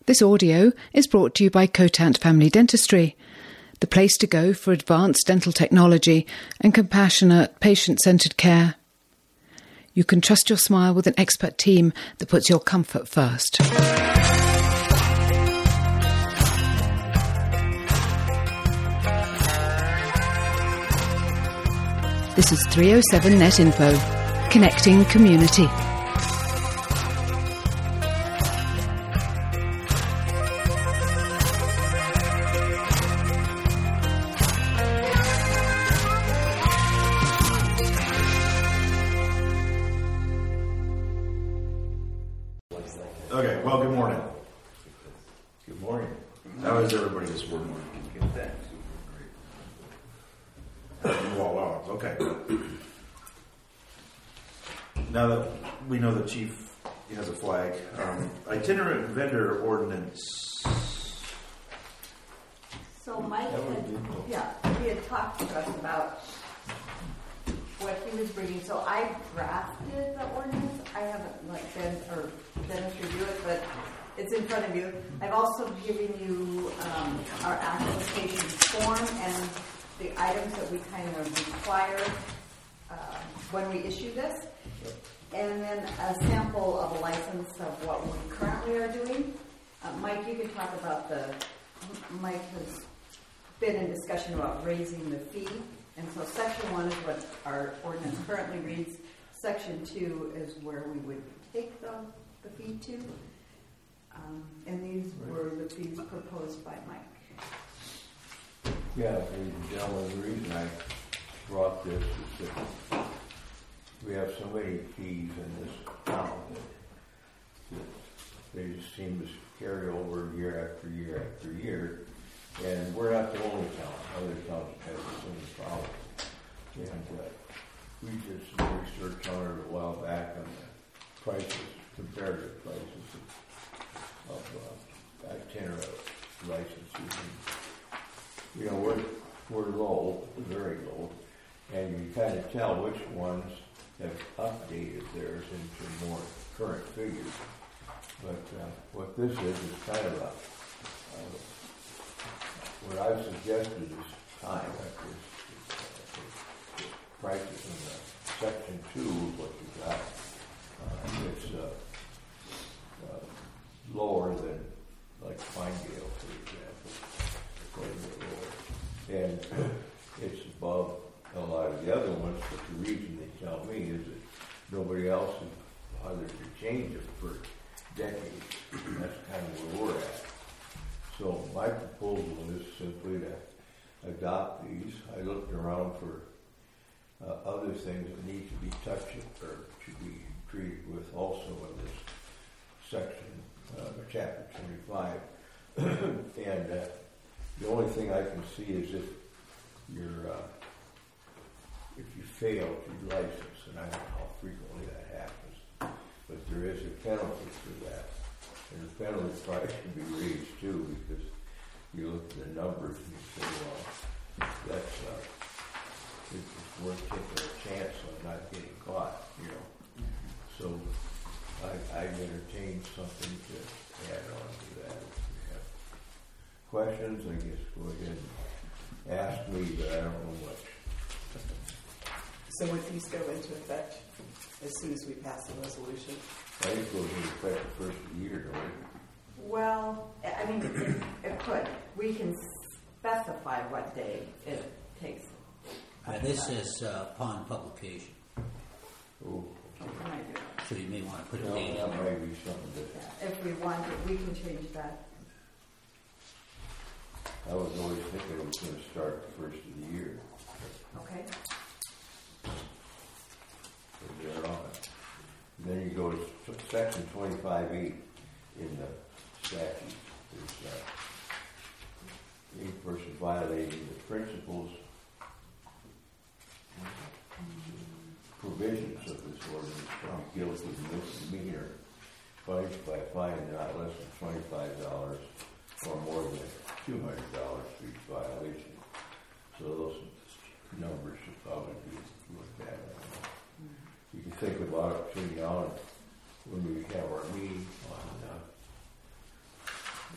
This audio is brought to you by Cotant Family Dentistry, the place to go for advanced dental technology and compassionate, patient-centred care. You can trust your smile with an expert team that puts your comfort first. This is 307 Net Info, connecting community. Okay, well, good morning. Good morning. How is everybody this morning? Get that. You all are. Okay. Now that we know the chief has a flag, itinerant vendor ordinance. So Mike he had talked to us about what he was bringing. So I drafted the ordinance. I haven't Dennis review it, but it's in front of you. I've also given you our application form and the items that we kind of require when we issue this, and then a sample of a license of what we currently are doing. Mike, you can talk about Mike has been in discussion about raising the fee, and so section 1 is what our ordinance currently reads. Section 2 is where we would take the fee to, and these were the fees proposed by Mike. Yeah, ladies and gentlemen, the reason I brought this is that we have so many fees in this town that they just seem to carry over year after year after year. And we're not the only town. Other towns have the same problem. And we did some research on it a while back on the prices, comparative prices of itinerant licenses. And, you know, we're low, very low, and you kind of tell which ones have updated theirs into more current figures. But what this is kind of what I've suggested is time after this prices in the section 2 of what you got. It's lower than like Pinedale, for example, quite a bit lower. And it's above a lot of the other ones, but the reason they tell me is that nobody else has bothered to change it for decades. And that's kind of where we're at. So my proposal is simply to adopt these. I looked around for other things that need to be touched or to be treated with also in this section, chapter 25. And the only thing I can see is if you fail to license, and I don't know how frequently that happens, but there is a penalty for that. And the penalty price can be raised too, because you look at the numbers and you say, well, that's it's worth taking a chance on not getting caught, you know. So I've entertained something to add on to that. If you have questions, I guess go ahead and ask me, but I don't know much. So would these go into effect as soon as we pass the resolution? I think it goes into effect the first of the year, don't it? Well, I mean, it could. We can specify what day it takes. This is upon publication, Oh, so you may want to put a no, date that in there. might be something different. If we want it, we can change that. I was always thinking it was going to start the first of the year. Okay. So they're on it. And then you go to section 25E in the statute. There's any person violating the principles, provisions of this ordinance shall be guilty of misdemeanor, punished by a fine not less than $25 or more than $200 for each violation. So those numbers should probably be looked at. You can think about it between now and when we have our meeting on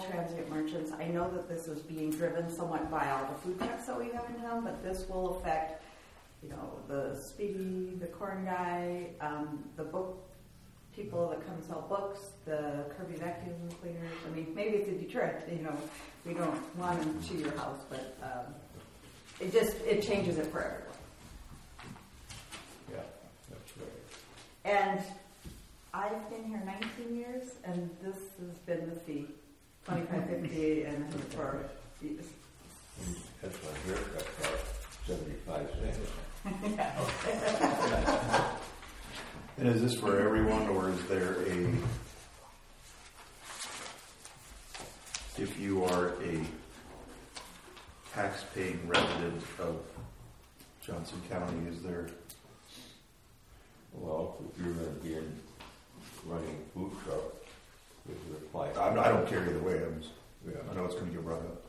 transient merchants. I know that this is being driven somewhat by all the food trucks that we have in town, but this will affect, the Speedy, the corn guy, the book people that come sell books, the Kirby vacuum cleaners. I mean, maybe it's a deterrent, we don't want them to your house, but it changes it for everyone. Yeah, that's right. And I've been here 19 years, and this has been the fee, $25.50, and for fees. That's my haircut cost 75 cents. And is this for everyone, or is there if you are a tax-paying resident of Johnson County, is there? Well, if you're going to be running a food truck, it would apply. I don't care either way. Yeah. I know it's going to get brought up.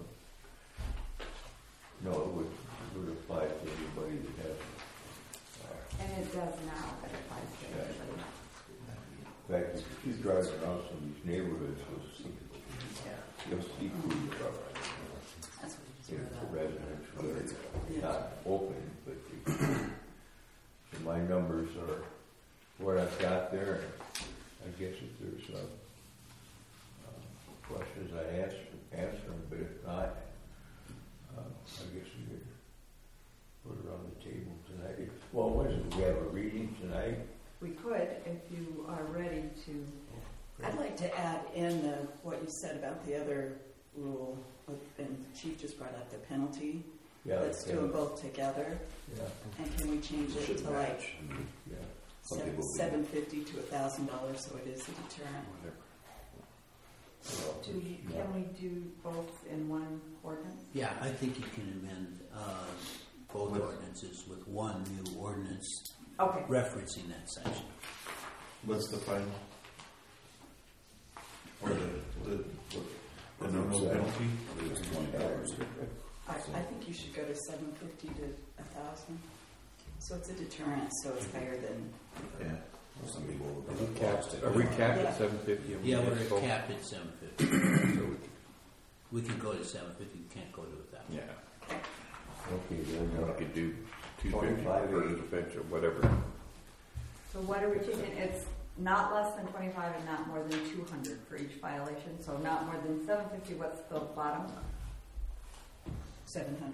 No, it would apply to anybody that has. And it does now, but it applies to everybody. In fact, if you drive around some of these neighborhoods, you'll see food trucks. That's what It's a residential area. Not open, but so my numbers are what I've got there. I guess if there's questions, I answer them, but if not, I guess we could put it on the table tonight. Well, what is it? We have a reading tonight? We could, if you are ready to. I'd like to add in what you said about the other rule, and the chief just brought up the penalty. Yeah, Let's do them both together. Yeah. And can we change it to like Yeah. Some people do. $750 to $1,000 so it is a deterrent? Can we do both in one ordinance? Yeah, I think you can amend both ordinances with one new ordinance Okay. referencing that section. What's the final? Or the no penalty? I think you should go to $750 to $1,000. So it's a deterrent, so it's higher than. Yeah. Some people are we capped at 750? Yeah, we're capped at 750. So We can go to 750. We can't go to 1,000. yeah. Okay, then We could do 250 for defense or whatever. So what are we changing? It's not less than 25 and not more than 200 for each violation. So not more than 750. What's the bottom? 700.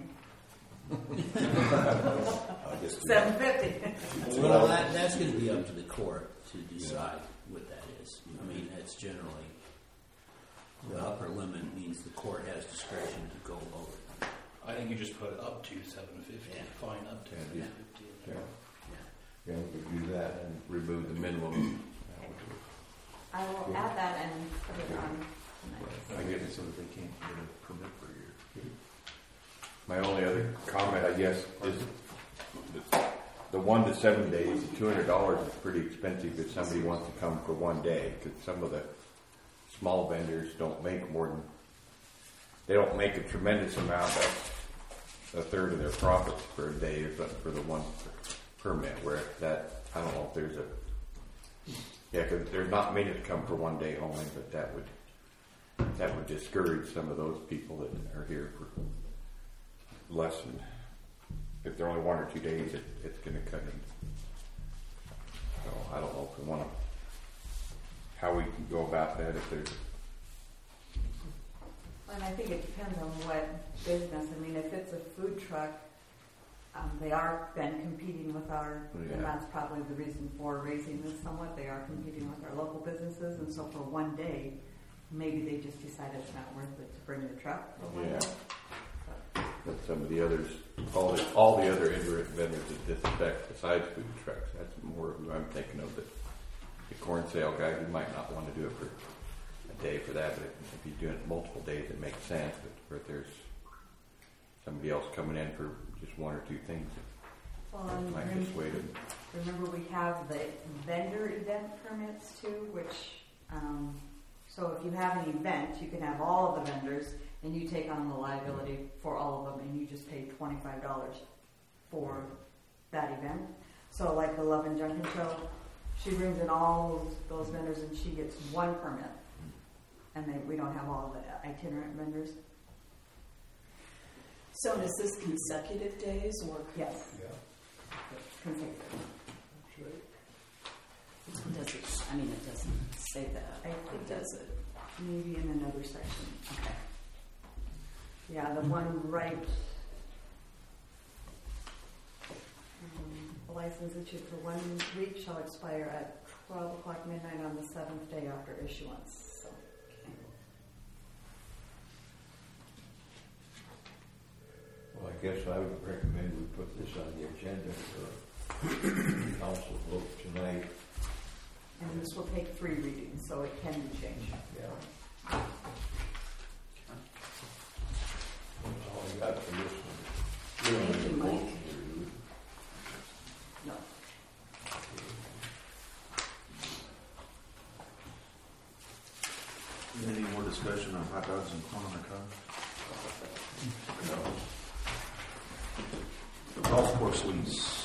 750. Well, that's going to be up to the court to decide what that is. I mean, that's generally the upper limit means the court has discretion to go over. I think you just put it up to 750. Yeah. Fine, up to Yeah. 750. Yeah, we could do that and remove the minimum. I will add that and put it on tonight. I get it so that they can't get a permit for a year. My only other comment, I guess, is the 1 to 7 days, $200 is pretty expensive if somebody wants to come for one day, because some of the small vendors don't make more than, they don't make a tremendous amount, that's a third of their profits for a day or something for the one permit, where that, I don't know if there's because there's not many that come for one day only, but that would discourage some of those people that are here for less than, if they're only 1 or 2 days, it's going to cut in. So I don't know if we want to, how we can go about that if there's. And I think it depends on what business. I mean, if it's a food truck, they are then competing with and that's probably the reason for raising this somewhat. They are competing with our local businesses, and so for one day, maybe they just decide it's not worth it to bring the truck for one day. But some of the others, all the other indirect vendors that this affects besides food trucks, that's more who I'm thinking of. The corn sale guy, who might not want to do it for a day for that, but if he's doing it multiple days, it makes sense. But if there's somebody else coming in for just 1 or 2 things, Well, it might dissuade them. remember we have the vendor event permits too, which, so if you have an event, you can have all of the vendors and you take on the liability for all of them and you just pay $25 for that event. So like the Love and Junkin Show, she brings in all those vendors and she gets 1 permit. and then we don't have all the itinerant vendors. So is this consecutive days or? Yes, Yeah, consecutive. that's right. Does it, I mean, it doesn't say that. I think It does it. Maybe in another section. Okay. Yeah, the one right. The license issued for 1 week shall expire at 12 o'clock midnight on the 7th day after issuance. So, Well, I guess I would recommend we put this on the agenda for council vote tonight. and this will take 3 readings, so it can be changed. Yeah. That's all I got for this one. We don't Thank have you, a Mike. motion to do. No. Any more discussion on hot dogs and corn on the cob? No. Golf course lease.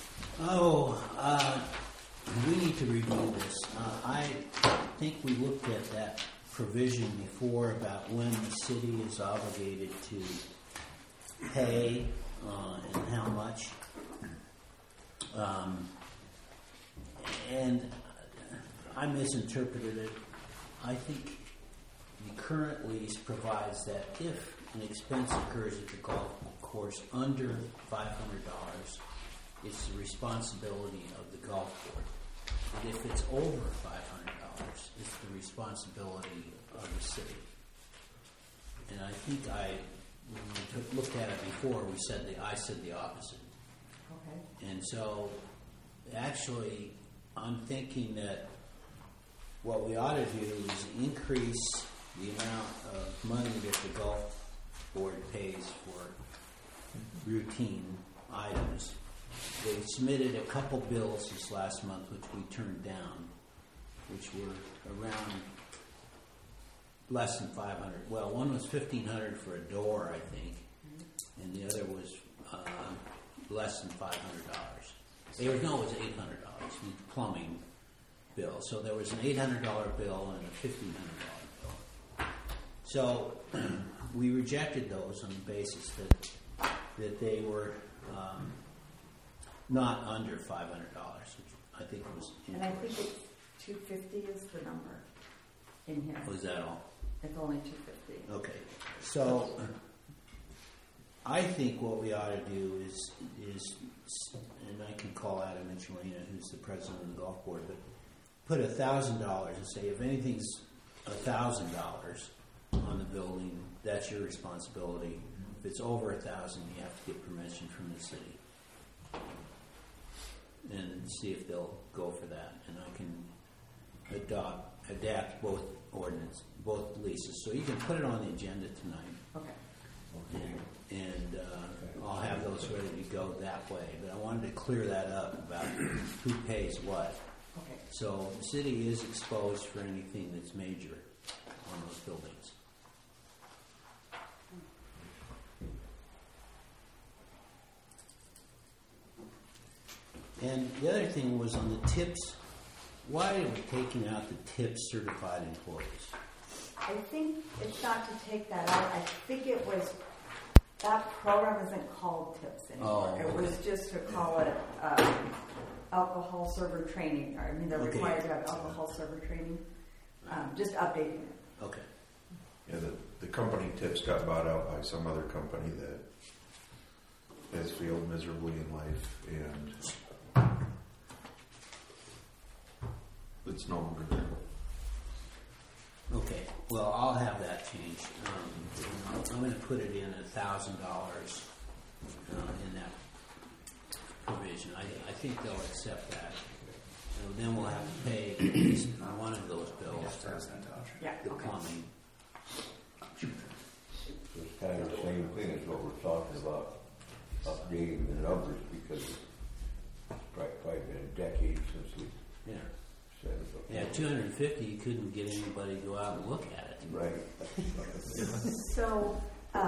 We need to review this. I think we looked at that provision before about when the city is obligated to pay and how much. And I misinterpreted it. I think the current lease provides that if an expense occurs at the golf course under $500, it's the responsibility of the golf board. But if it's over $500, it's the responsibility of the city. And I think when we looked at it before, I said the opposite. Okay. And so, actually, I'm thinking that what we ought to do is increase the amount of money that the golf board pays for routine items. They submitted a couple bills this last month, which we turned down, which were around less than $500. Well, one was $1,500 for a door, I think, and the other was less than $500. It was $800, the plumbing bill. So there was an $800 bill and a $1,500 bill. So we rejected those on the basis that they were not under $500, which I think was And I think it's 250 is the number in here. Was that all? It's only 250. Okay. So I think what we ought to do is, and I can call Adam Michelina, who's the president of the golf board, but put $1,000 and say if anything's $1,000 on the building, that's your responsibility. If it's over $1,000, you have to get permission from the city, and see if they'll go for that. And I can adapt both leases, so you can put it on the agenda tonight. Okay. And I'll have those ready to go that way. But I wanted to clear that up about who pays what. Okay. So the city is exposed for anything that's major on those buildings. And the other thing was on the tips. Why are we taking out the tips certified employees? I think it's not to take that out. I think it was, that program isn't called TIPS anymore. Oh, It was just to call it alcohol server training. I mean, they're Okay. required to have alcohol server training. Just updating it. Okay. Yeah, the company Tips got bought out by some other company that has failed miserably in life, and It's no longer there. Okay. Well, I'll have that changed. I'm going to put it in $1,000 in that provision. I think they'll accept that. Then we'll have to pay at least one of those bills. Yeah. The plumbing. So it's kind of the same thing as what we're talking about, updating the numbers, because it's probably been a decade since we Yeah. said it. Yeah, 250. You couldn't get anybody to go out and look at it. Right. So,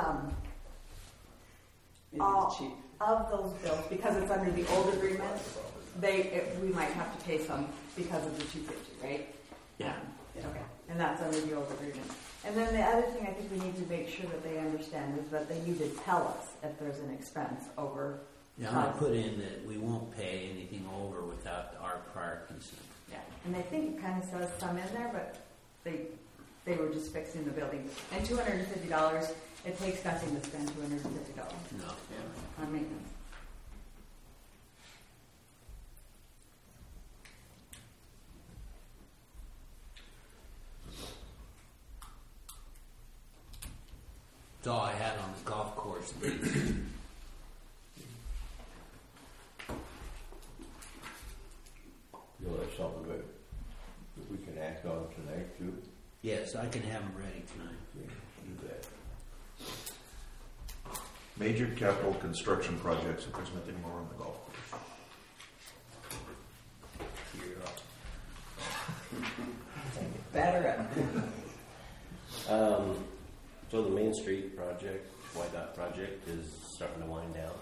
Maybe all it's cheap. of those bills, because it's under the old agreement, we might have to pay some because of the 250, right? Yeah. Okay, and that's under the old agreement. And then the other thing I think we need to make sure that they understand is that they need to tell us if there's an expense over. Yeah, I'm going to put in that we won't pay anything over without our prior consent. Yeah, and I think it kind of says some in there, but they were just fixing the building. And $250, it takes nothing to spend $250 No. on maintenance. That's all I had on the golf course. You know, that's something that we can act on tonight too. Yes, I can have them ready tonight. Yeah, do that. Major capital construction projects, if there's nothing more on the golf course. You're up. Batter up. So the Main Street project, White Dot project, is starting to wind down.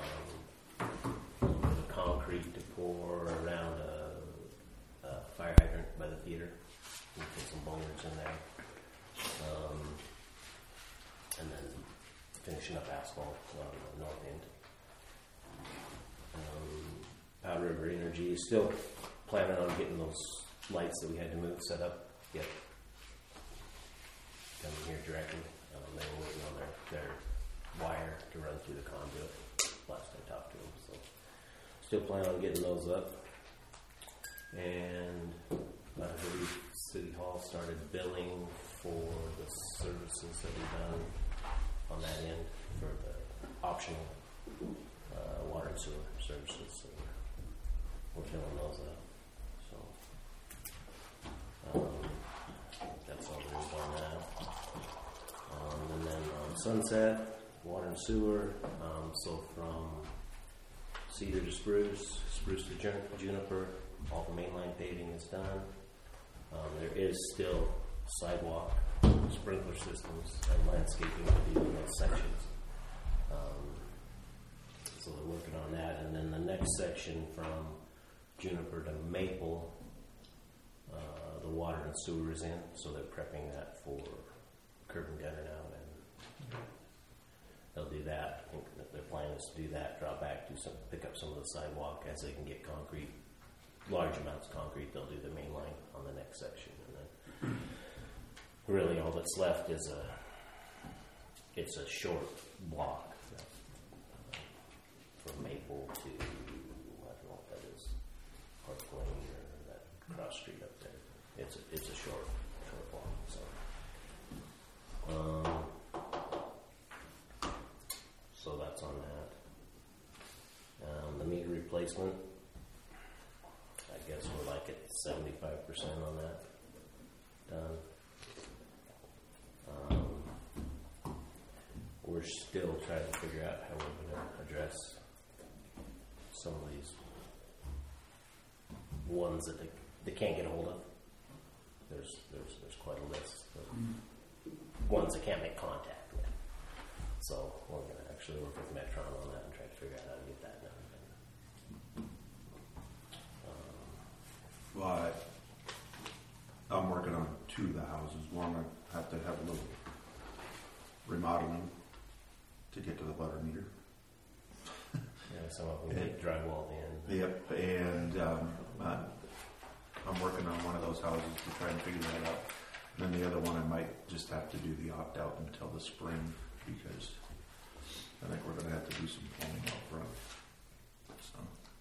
A little bit of concrete to pour around a fire hydrant by the theater. We put some bollards in there. And then finishing up asphalt on the north end. Powder River Energy is still planning on getting those lights that we had to move set up. Yep. Coming here directly. They were waiting on their wire to run through the conduit last I talked to them. So still planning on getting those up. And I believe City Hall started billing for the services that we've done on that end for the optional water and sewer services. So we're filling those up. So that's all there is on that. And then on Sunset, water and sewer. So from Cedar to Spruce, Spruce to Juniper, all the mainline paving is done. There is still sidewalk, sprinkler systems, and landscaping to do in those sections. So they're working on that. And then the next section from Juniper to Maple, the water and sewer is in, so they're prepping that for curb and gutter now, and they'll do that. I think that their plan is to do that, drop back, pick up some of the sidewalk as they can get concrete, large amounts of concrete. They'll do the main line on the next section, and then really all that's left is it's a short block from Maple to I don't know what that is, Park Lane or that cross street up there. It's a short block. So that's on that. The meter replacement, I guess we're like at 75% on that done. We're still trying to figure out how we're going to address some of these ones that they can't get a hold of. There's quite a list of ones they can't make contact with. So we're going to actually work with Metron on that and try to figure out how to get that done. Well, I'm working on two of the houses. One, I have to have a little remodeling to get to the water meter. Yeah, some of them get drywalled in. Yep, and I'm working on one of those houses to try and figure that out. And then the other one, I might just have to do the opt-out until the spring, because I think we're going to have to do some plumbing out front. So.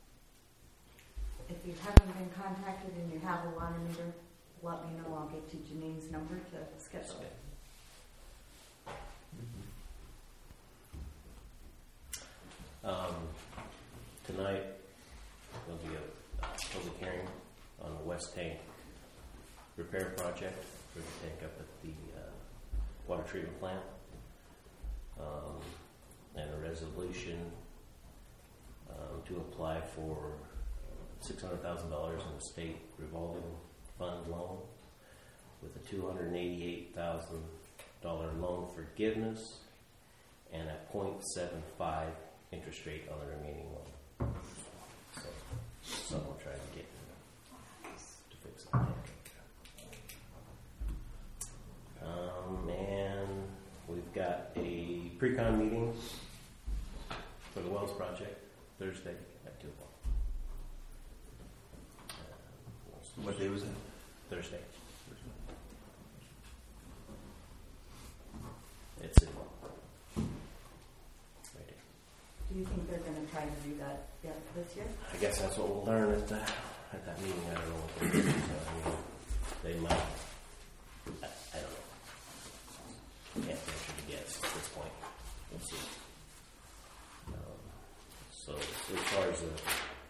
If you haven't been contacted and you have a water meter, let me know. I'll get you Janine's number to schedule it. Tonight there'll be a public hearing on the West Tank repair project for the tank up at the water treatment plant, and a resolution to apply for $600,000 in the state revolving fund loan with a $288,000 loan forgiveness and a 0.75 interest rate on the remaining loan. So some will try to get to fix the tank. got a pre-con meeting for the Wells project Thursday at 2 o'clock. What day was it? Thursday. It's in right here. Do you think they're going to try to do that yet this year? I guess that's what we'll learn at that meeting. I don't know what they do. So, they might. I don't know. Can't venture to guess at this point. We'll see. So as far as the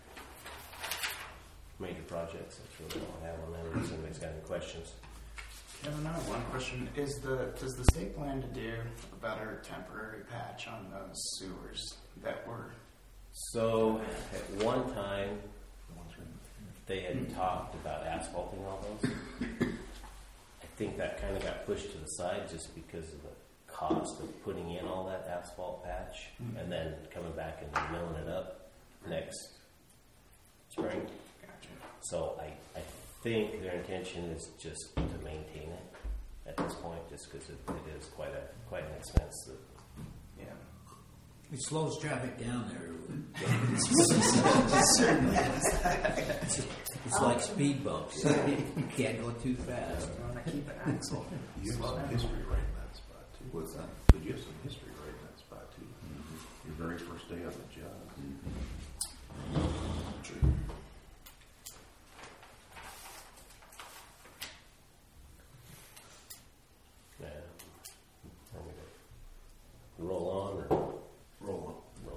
major projects, that's really all I have on that. If somebody's got any questions. Kevin, I have one question. Does the state plan to do a better temporary patch on those sewers that were? So at one time, they had talked about asphalting all those. I think that kind of got pushed to the side just because of the cost of putting in all that asphalt patch and then coming back and milling it up next spring. Gotcha. So I think their intention is just to maintain it at this point, just because it is quite an expense. Yeah. It slows traffic down there. It's like speed bumps. You can't go too fast. I want to keep an axle. You have some history right in that spot too. What's that? Did you have some history right in that spot too? Your very first day on the job. True. Roll on or Roll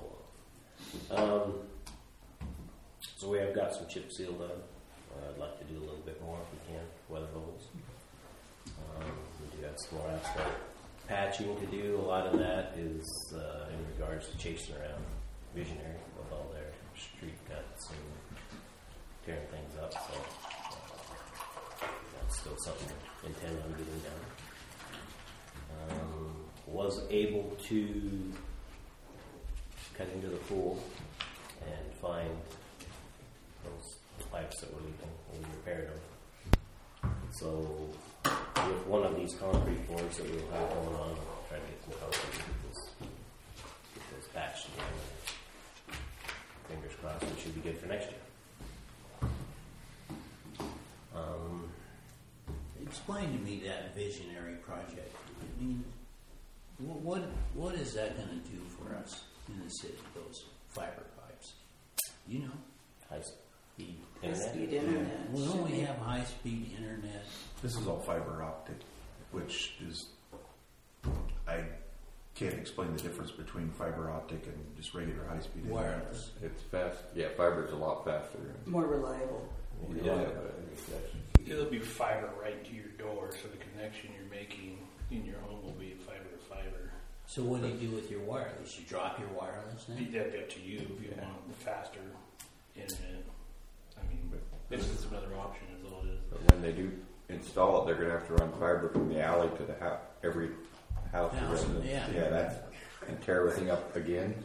so we have got some chip seal done. I'd like to do a little bit more if we can, weather holds. We do have some more asphalt patching to do. A lot of that is in regards to chasing around Visionary with all their street cuts and tearing things up. So that's still something to intend on getting done. Was able to cut into the pool and find those pipes that were leaking. We repaired them. So with one of these concrete floors that we'll have going on, I'll try to get some concrete get those patched again. Fingers crossed, it should be good for next year. Explain to me that visionary project. I mean, what is that going to do for us in the city? Those fiber pipes, you know, High-speed High-speed internet. internet. we only have high-speed internet. This is all fiber optic, which is, I can't explain the difference between fiber optic and just regular high-speed internet. Wireless. It's fast. Yeah, fiber's a lot faster. More reliable. It'll be fiber right to your door, so the connection you're making in your home will be fiber to fiber. So what do you do with your wireless? You drop your wireless then? That'd be up to you if you want the faster internet. I mean, it's just another option, is all it is. But when they do install it, they're going to have to run fiber from the alley to the house, every house. Resident. Yeah. That's and tear everything up again.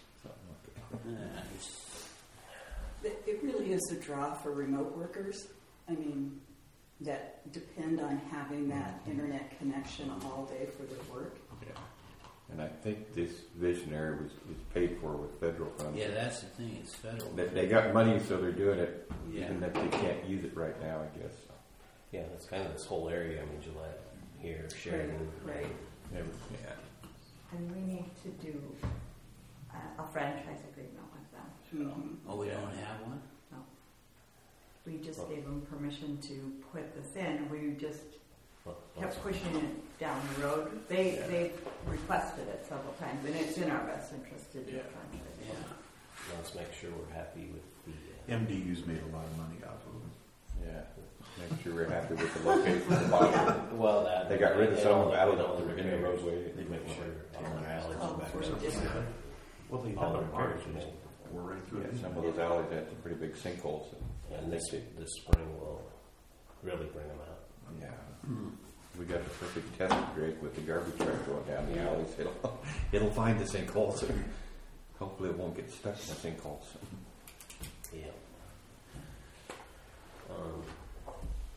It really is a draw for remote workers. I mean, that depend on having that internet connection all day for their work. Yeah. And I think this visionary is paid for with federal funds. Yeah, that's the thing. It's federal. They got money, so they're doing it, Yeah. even if they can't use it right now, I guess. Yeah, that's kind of this whole area. I mean, Gillette here, Sheridan. Right. Yeah. And we need to do a franchise agreement with them. Mm-hmm. Oh, we don't have one? No. We just gave them permission to put this in. We just kept pushing it down the road. They requested it several times, and it's in our best interest to do a franchise. Yeah. Let's make sure we're happy with the. MDU's made a lot of money off of them. Yeah. Make sure we're happy with the location of the bottom. Well, that They got rid of some of the alleys alleys that were in the roadway. They make sure all our alleys Oh, are back. for or something. just- Well, they All done the their part. repairs, We're right through Yeah, it. some of those alleys had some pretty big sinkholes. And this spring will really bring them out. Yeah. We got the perfect test, Greg, with the garbage truck going down the alleys. It'll find the sinkholes. Hopefully it won't get stuck in the sinkholes. Yeah.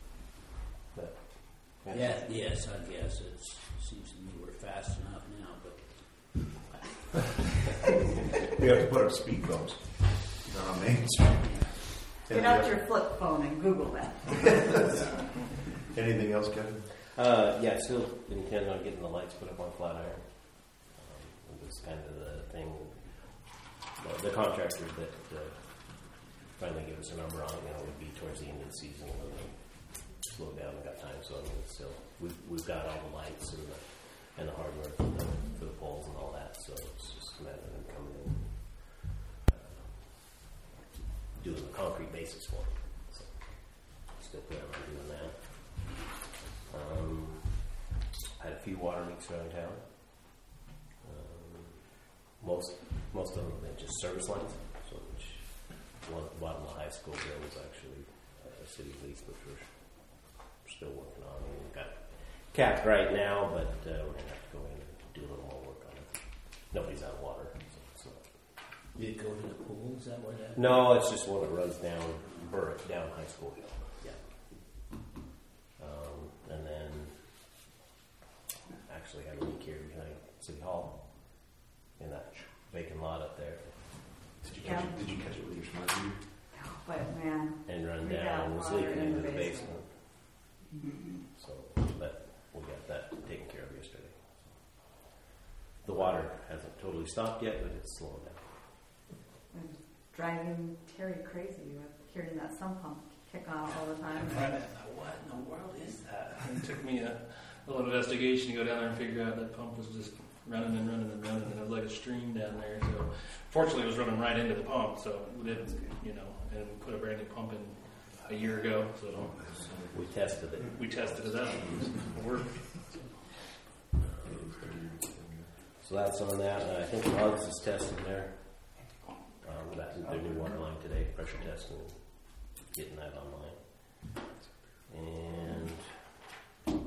But Yeah, yes, I guess it seems to me we're fast enough now, but We have to put up speed bumps on Main Street. Get out your flip phone and Google that. Anything else, Kevin? Yeah, still intend on getting the lights put up on Flatiron. It's kind of the thing. The contractor that finally gave us a number on it, would be towards the end of the season when they slowed down and got time. So I mean, it's still we've got all the lights and the hardware for the poles and all that. So it's just a matter of them coming in, doing the concrete basis for it. So still planning on doing that. Had a few water leaks around town. Most of them have been just service lines. So one at the bottom of the high school there was actually a city lease, which we're still working on. We've got it capped right now, but we're going to have to go in and do a little more work on it. Nobody's out of water. So it's not. Did it go to the pool? Is that what that? No, it's just one that runs down High School Hill. Yeah. And then actually had a leak here behind City Hall in that vacant lot up there. Did you catch it with your smart meter? No, but man, And run we got down, was water leaking in into the the basement. basement. So, but we got that taken care of yesterday. The water hasn't totally stopped yet, but it's slowing down. It's driving Terry crazy with hearing that sump pump kick on all the time. I thought, what in the world is that? And it took me a little investigation to go down there and figure out that pump was just running and running and running, and it was like a stream down there. So, fortunately, it was running right into the pump. So we didn't, and we put a brand new pump in a year ago. So We tested it. we tested it out. It worked. So that's on that. And I think Logs is testing there. Their new water line today, pressure testing, getting that online. And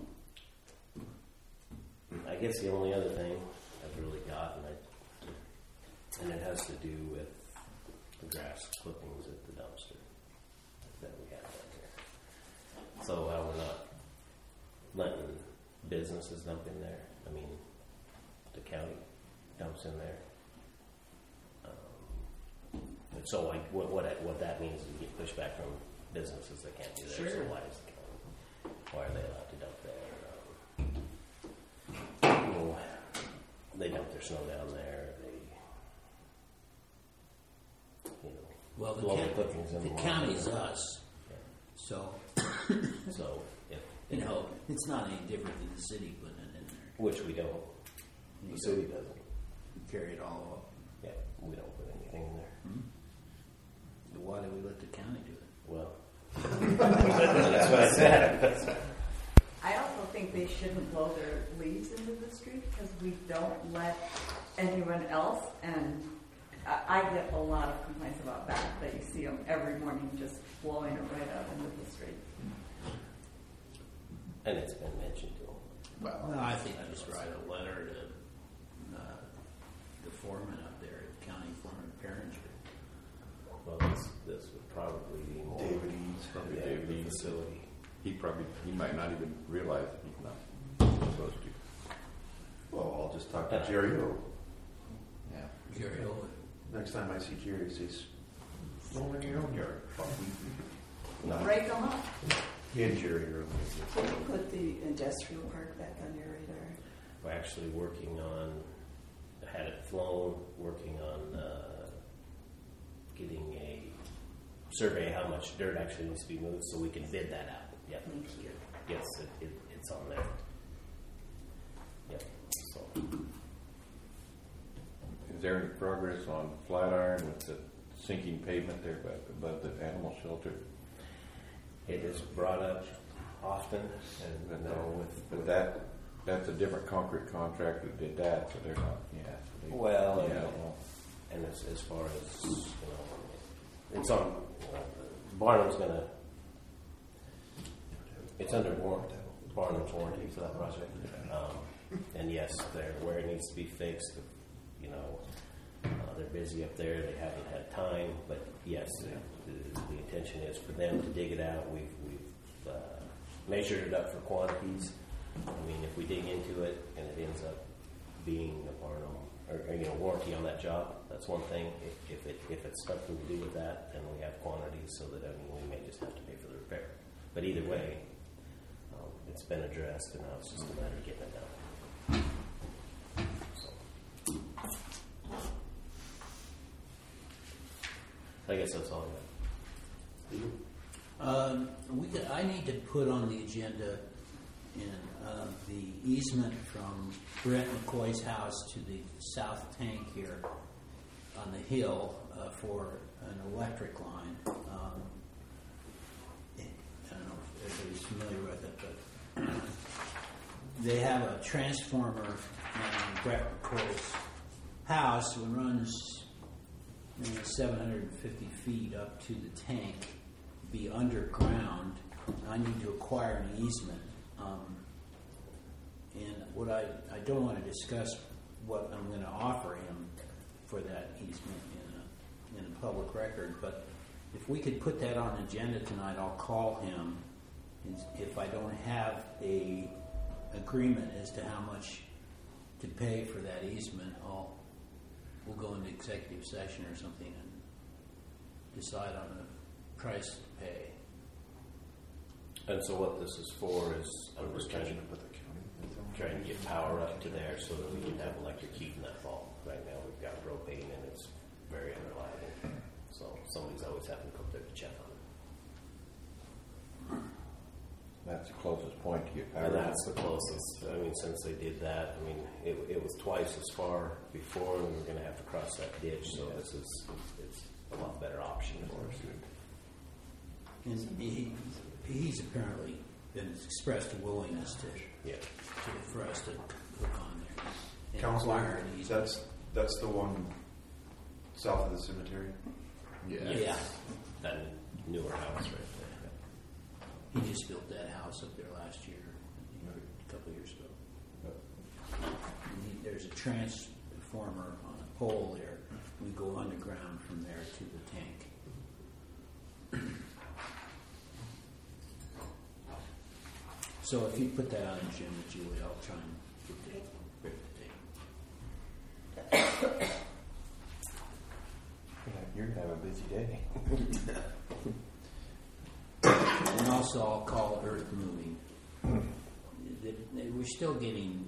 I guess the only other thing I've really got, and it has to do with the grass clippings at the dumpster that we have out there. So we're not letting businesses dump in there. I mean, the county dumps in there. And so what that means is we get pushback from businesses that can't do that. Sure. So why are they allowed to dump there? They dump their snow down there. Well, blow the clippings in the lawn. county's us. Yeah. So, So if it's not any different than the city putting it in there. which we don't. The city doesn't. You carry it all up. Yeah, we don't put anything in there. Why do we let the county do it? Well, that's what I said. I also think they shouldn't blow their leaves into the street because we don't let anyone else. And I get a lot of complaints about that you see them every morning just blowing it right out into the street. And it's been mentioned to them. Well, I think I just write a letter to the foreman up there at County Foreman Parents. Well, this would probably be more David Eads. Probably yeah, David the Eads. facility. He might not even realize that he's not supposed to. Well, I'll just talk to Jerry O. Yeah. Gary Owen. Next time I see Jerry, he says, "Go in your own yard." Not Break them up. he and Jerry are. Can you put the industrial park back on your radar? We're actually working on, had it flown, working on getting a survey how much dirt actually needs to be moved so we can bid that out. Yep. Thank you. Yes, it's on there. Yep. So, Is there any progress on Flatiron with the sinking pavement there above the animal shelter? it is brought up often, But and but that's a different concrete contractor that did that, so they're not. Yeah. well, Yeah. and as far as it's on. Barnum's gonna. It's under Barnum's warranty for that project, and yes, where it needs to be fixed. They're busy up there. They haven't had time, but yes, the intention is for them to dig it out. We've measured it up for quantities. I mean, if we dig into it and it ends up being a Barnum or warranty on that job. That's one thing. If it's something to do with that, then we have quantities so that we may just have to pay for the repair. But either way, it's been addressed, and now it's just a matter of getting it done. So, I guess that's all I got. I need to put on the agenda in the easement from Brent McCoy's house to the south tank here on the hill for an electric line. I don't know if everybody's familiar with it, but they have a transformer on Brent McCoy's house that runs 750 feet up to the tank, be underground. I need to acquire an easement. And what I don't want to discuss what I'm going to offer him for that easement in a public record, but if we could put that on the agenda tonight, I'll call him. If I don't have a agreement as to how much to pay for that easement, we'll go into executive session or something and decide on the price to pay. And so what this is for is I'm just trying to get power up to there so that we can have electric heat in that fall. Right now we've got propane and it's very unreliable. So somebody's always having to come there to check on it. That's the closest point to get power. And that's the closest. I mean, since they did that, I mean, it was twice as far before, and we were going to have to cross that ditch. So it's a lot better option for us. And he's apparently been expressed a willingness for us to hook on there. And Counselor, acquire an easement. that's the one south of the cemetery? Yeah. That newer house right there. He just built that house up there last year, a couple of years ago. And there's a transformer on a pole there. We go underground from there to the tank. So if you put that on the agenda, Julie, I'll try and get the tape. You're going to have a busy day. And also, I'll call Earth Moving. We're still getting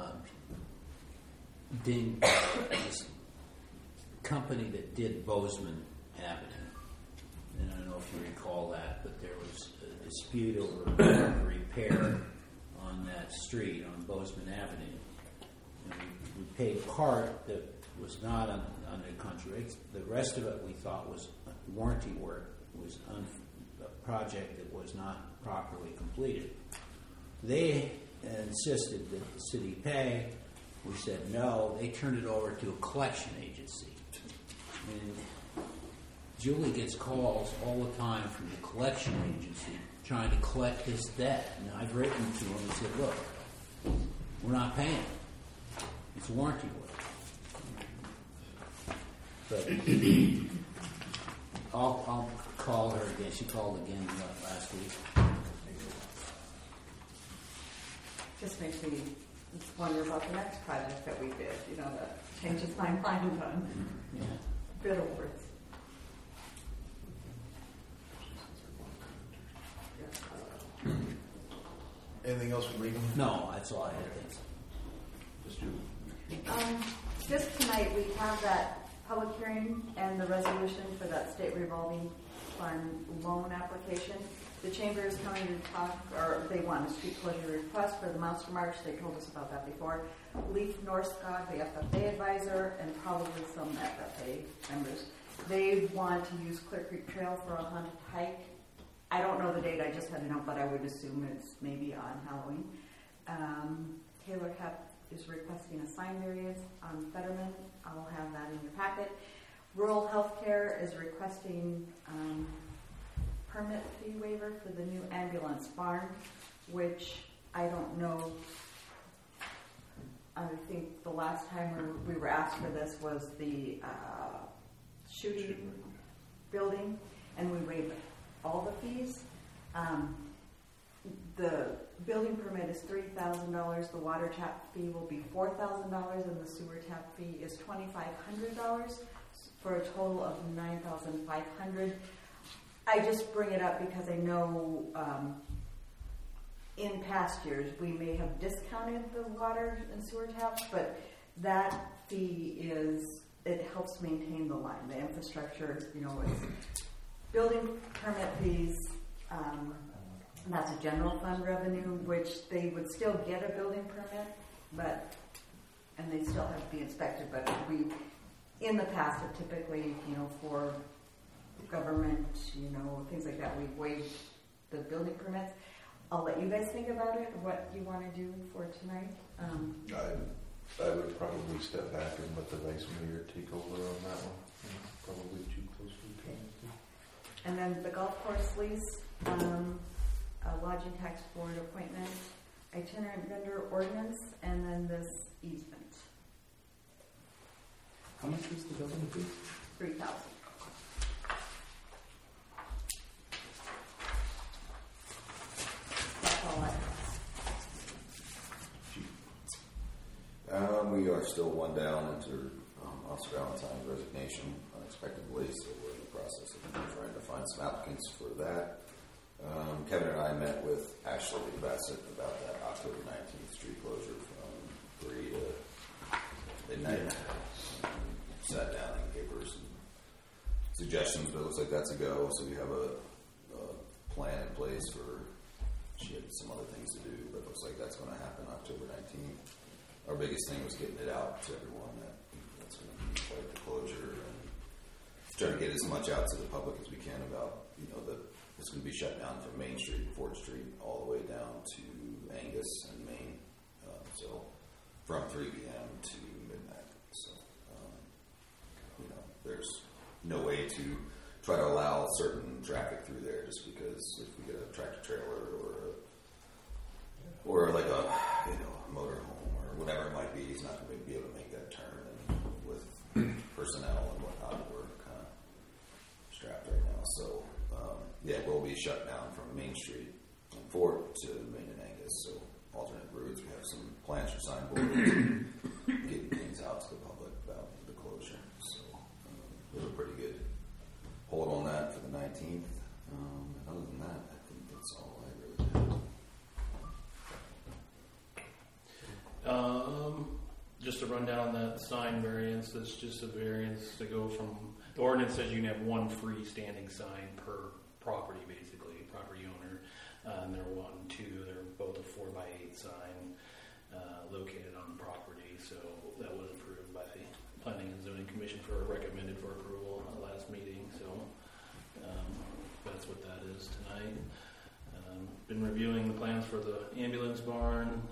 dinged by this company that did Bozeman Avenue. And I don't know if you recall that, but there was a dispute over repair on that street on Bozeman Avenue. And we paid part that was not under contract. The rest of it we thought was warranty work, was a project that was not properly completed. They insisted that the city pay. We said no. They turned it over to a collection agency. And Julie gets calls all the time from the collection agency trying to collect this debt. And I've written to them and said, look, we're not paying. It's warranty work. But I'll call her again. She called again last week. Just makes me wonder about the next project that we did, the changes my mind on. Yeah. Biddleworth. Anything else from Regan? No, that's all I had. Just you. Just tonight, we have that public hearing and the resolution for that state revolving fund loan application. The chamber is coming to talk, or they want a street closure request for the Monster March. They told us about that before. Leaf Norskog, the FFA advisor, and probably some FFA members. They want to use Clear Creek Trail for a haunted hike. I don't know the date, I just had to know, but I would assume it's maybe on Halloween. Taylor Hepp is requesting a sign variance on Fetterman. I'll have that in your packet. Rural Healthcare is requesting permit fee waiver for the new ambulance barn, which I don't know. I think the last time we were asked for this was the shooting building, and we waived all the fees. the building permit is $3,000, the water tap fee will be $4,000, and the sewer tap fee is $2,500 for a total of $9,500. I just bring it up because I know in past years we may have discounted the water and sewer taps, but that fee it helps maintain the line, the infrastructure. It's building permit fees. That's a general fund revenue, which they would still get a building permit, and they still have to be inspected. But we, in the past, have typically, for government, things like that, we've waived the building permits. I'll let you guys think about it, what you want to do for tonight. I would probably step back and let the vice mayor take over on that one. Probably too close to the time. And then the golf course lease, a lodging tax board appointment, itinerant vendor ordinance, and then this easement. How much is the building fee? $3,000. That's all I have. We are still one down into Officer Valentine's resignation unexpectedly, so we're in the process of trying to find some applicants for that. Kevin and I met with Ashley Bassett about that October 19th street closure from 3 to midnight. Sat down and gave her some suggestions, but it looks like that's a go. So we have a plan in place for. She had some other things to do, but it looks like that's going to happen October 19th. Our biggest thing was getting it out to everyone that's going to be quite the closure and trying to get as much out to the public as we can about that it's going to be shut down from Main Street, Fort Street, all the way down to Angus and Main. So from 3 p.m. to midnight. So there's no way to try to allow certain traffic through there just because if we get a tractor trailer or like a motorhome or whatever it might be, he's not going to be able to make that turn. And with personnel and whatnot, we're kind of strapped right now. So we'll be shut down from Main Street and Fort to Main and Angus. So alternate routes. We have some plans for signboards, getting things out to the public about the closure. So we have a pretty good hold on that for the 19th. And other than that, I think that's all I really have. Just to run down that sign variance, that's just a variance to go from, the ordinance says you can have one freestanding sign per property, basically, property owner. And they're 1 and 2, they're both a 4x8 sign located on the property. So that was approved by the Planning and Zoning Commission recommended for approval at the last meeting. So that's what that is tonight. Been reviewing the plans for the ambulance barn.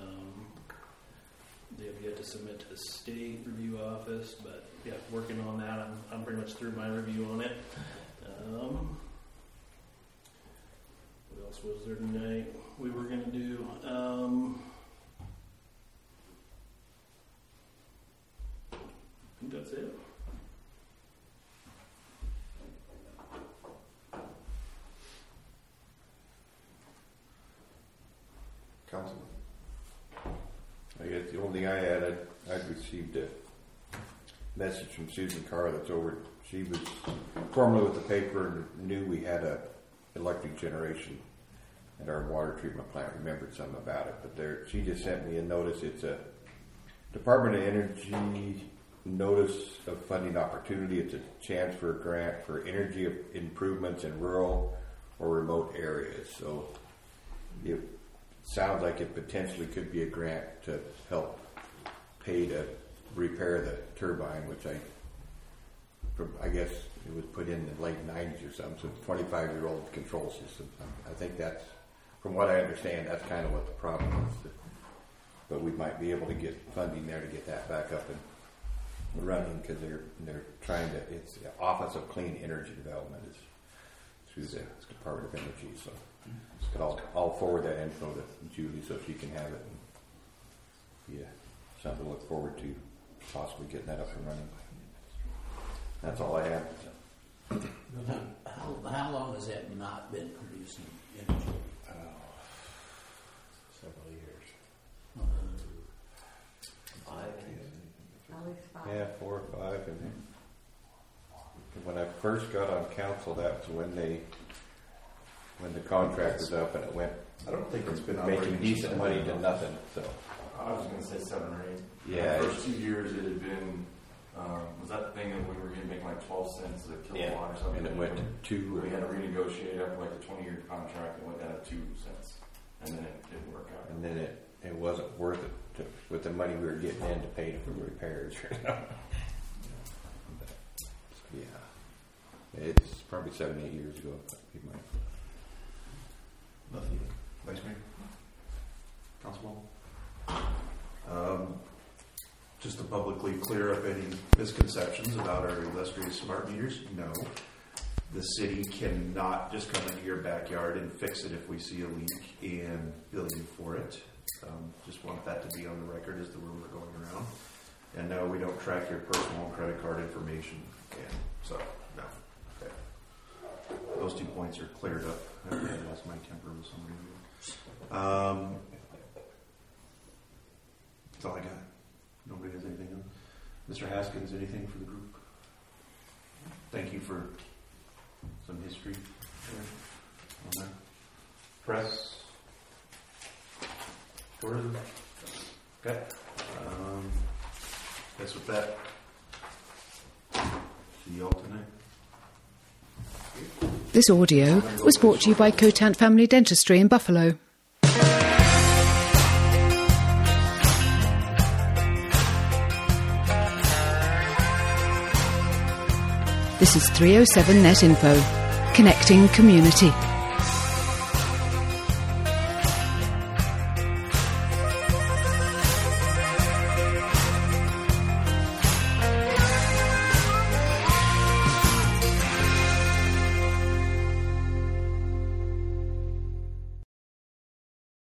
They have yet to submit to the state review office, but yeah, working on that. I'm pretty much through my review on it. What else was there tonight? We were going to do. I think that's it. Councilman. I guess the only thing I had, I'd received a message from Susan Carr that's over. She was formerly with the paper and knew we had a electric generation at our water treatment plant. Remembered something about it, but she just sent me a notice. It's a Department of Energy notice of funding opportunity. It's a chance for a grant for energy improvements in rural or remote areas. So it sounds like it potentially could be a grant to help pay to repair the turbine, which I guess it was put in the late 90s or something, so it's a 25-year-old control system. I think that's, from what I understand, that's kind of what the problem is. But we might be able to get funding there to get that back up and running because they're trying to, it's the Office of Clean Energy Development is through the Department of Energy. So I'll forward that info to Julie so she can have it. And, yeah, something to look forward to, possibly getting that up and running. That's all I have. How long has that not been producing energy? 5. Yeah, 4 or 5. And when I first got on council, that was when the contract was up, and it went. I don't think it's been making operating decent since money then. to nothing. So I was going to say 7 or 8. Yeah, The first 2 years it had been, was that the thing that we were going to make like 12 cents a kilowatt or something? and it went to 2. We had to renegotiate after like the 20-year contract and went down to 2 cents. And then it didn't work out. And then it wasn't worth it with the money we were getting in to pay for repairs. Yeah, it's probably 7, 8 years ago. Nothing. Vice Mayor? Councilman? Just to publicly clear up any misconceptions about our illustrious smart meters, no. The city cannot just come into your backyard and fix it if we see a leak and bill you for it. Just want that to be on the record as the rumor going around. And no, we don't track your personal and credit card information. And so, no. Okay. Those 2 points are cleared up. I lost my temper with somebody. That's all I got. Nobody has anything else? Mr. Haskins, anything for the group? Thank you for some history there on that. Press. Tourism. Okay. Guess with that, see y'all tonight. This audio was brought to you by Cotant Family Dentistry in Buffalo. This is 307 Net Info, connecting community.